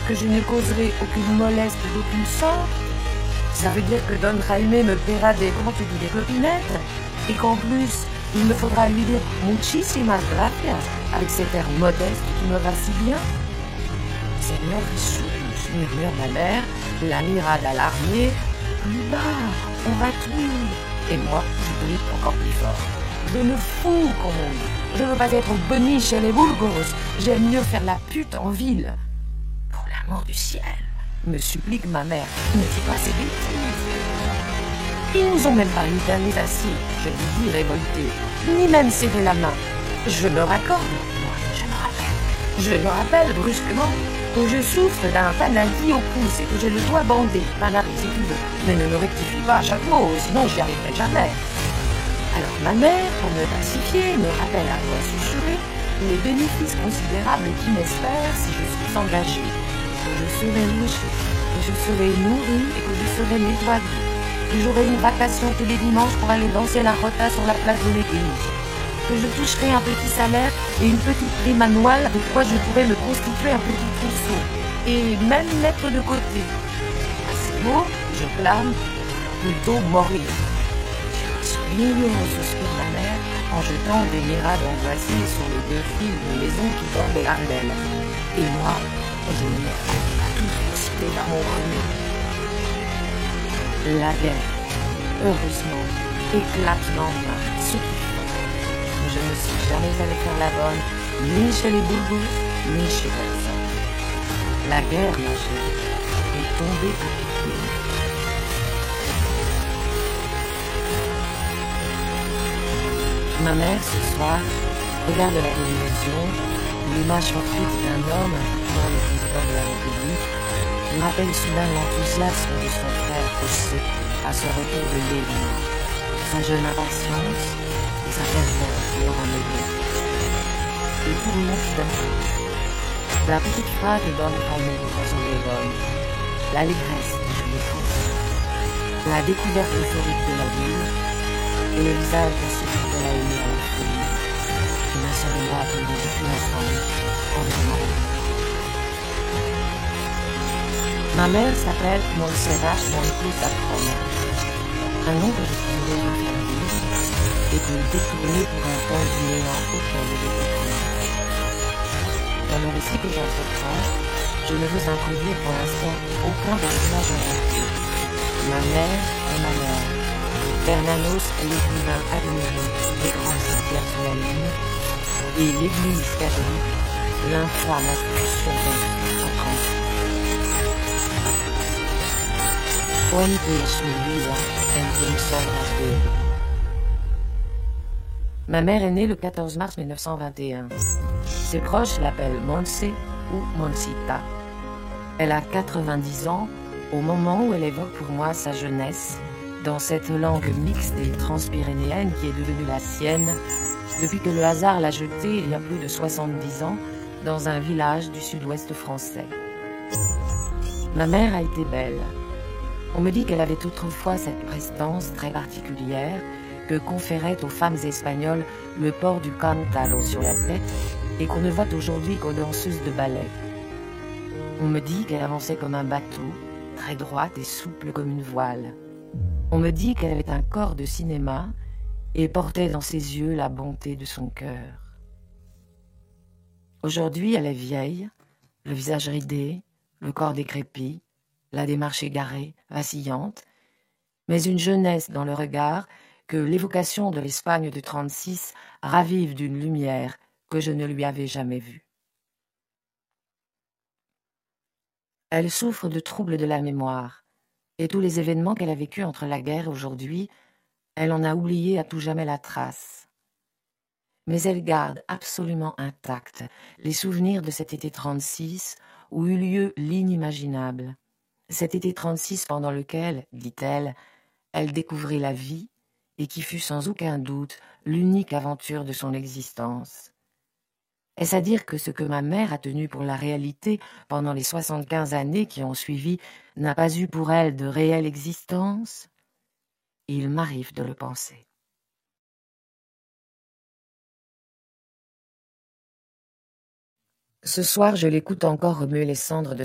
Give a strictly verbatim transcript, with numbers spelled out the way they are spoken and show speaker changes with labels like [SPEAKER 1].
[SPEAKER 1] que je ne causerai aucune moleste d'aucune sorte. Ça veut dire que Don Jaime me paiera des comptes et des copinettes, et qu'en plus, il me faudra lui dire muchísimas gracias, avec cet air modeste qui me va si bien. Seigneur Jesús, murmure ma mère, la mirade alarmée. Plus bas, on va tuer. Et moi, je grite encore plus fort. Je me fous, quand même. Je veux pas être bonnie chez les Burgos. J'aime mieux faire la pute en ville. Pour l'amour du ciel, me supplique ma mère, ne dis pas ces bêtises. Ils nous ont même pas mis assis, je lui dis révoltée, ni même serré la main. Je me raccorde, moi, je me rappelle. Je me rappelle brusquement que je souffre d'un panadie au pouce et que j'ai le doigt bandé. Panadie, si tu veux. Mais ne me rectifie pas à chaque mot, sinon j'y arriverai jamais. Alors ma mère, pour me pacifier, me rappelle à voix susurrée les bénéfices considérables qui m'espèrent si je suis engagée. Que je serai logée, que je serai nourrie et que je serai nettoyée. Que j'aurai une vacation tous les dimanches pour aller danser la rota sur la place de l'église. Que je toucherai un petit salaire et une petite prime annuelle de quoi je pourrai me constituer un petit trousseau. Et même mettre de côté. À ces mots, je clame plutôt mourir. Mignon, suspire ma mère, en jetant des mirades angoissées sur les deux fils de maison qui tombaient à d'elle. Et moi, je me mets à tout exciter dans mon revenu. La guerre, heureusement, éclate lentement, ce qui fait. Je ne suis jamais allée faire la bonne, ni chez les Burgos, ni chez personne. La guerre, ma chérie, est tombée à pied. Ma mère, ce soir, regarde la télévision, l'image fortuite d'un homme, dans le président de la République, me rappelle soudain l'enthousiasme de son frère José à son retour de Lévis, sa jeune impatience et sa ferveur en mémoire. Et tout le monde d'un coup. La petite phrase de Don Jaime dans son téléphone, l'allégresse du joli français, la découverte euphorique de la ville, et le visage de celui de la aimée à la folie, qui m'a sauvé moi pendant depuis l'enfance, en vraiment. Ma mère s'appelle Montserrat Monclus Safron, un nom que je trouvais infernal et que détourné pour un temps du néant auquel il était pris. Dans le récit que j'entreprends, je ne veux introduire pour l'instant aucun personnage inventé. Ma mère et ma mère. Bernanos est l'écrivain admiré des grands cimetières sur la Lune, et l'église catholique, l'infâme institution d'institution en France. Fuente su vida en quinze Ma mère est née le quatorze mars mille neuf cent vingt et un. Ses proches l'appellent Montse ou Monsita. Elle a quatre-vingt-dix ans au moment où elle évoque pour moi sa jeunesse, dans cette langue mixte et transpyrénéenne qui est devenue la sienne, depuis que le hasard l'a jetée il y a plus de soixante-dix ans dans un village du sud-ouest français. Ma mère a été belle. On me dit qu'elle avait autrefois cette prestance très particulière que conférait aux femmes espagnoles le port du cantalo sur la tête et qu'on ne voit aujourd'hui qu'aux danseuses de ballet. On me dit qu'elle avançait comme un bateau, très droite et souple comme une voile. On me dit qu'elle avait un corps de cinéma et portait dans ses yeux la bonté de son cœur. Aujourd'hui, elle est vieille, le visage ridé, le corps décrépit, la démarche égarée, vacillante, mais une jeunesse dans le regard que l'évocation de l'Espagne de trente-six ravive d'une lumière que je ne lui avais jamais vue. Elle souffre de troubles de la mémoire, et tous les événements qu'elle a vécus entre la guerre et aujourd'hui, elle en a oublié à tout jamais la trace. Mais elle garde absolument intacts les souvenirs de cet été trente-six où eut lieu l'inimaginable. Cet été trente-six pendant lequel, dit-elle, elle découvrit la vie et qui fut sans aucun doute l'unique aventure de son existence. Est-ce à dire que ce que ma mère a tenu pour la réalité pendant les soixante-quinze années qui ont suivi n'a pas eu pour elle de réelle existence? Il m'arrive de le penser. Ce soir, je l'écoute encore remuer les cendres de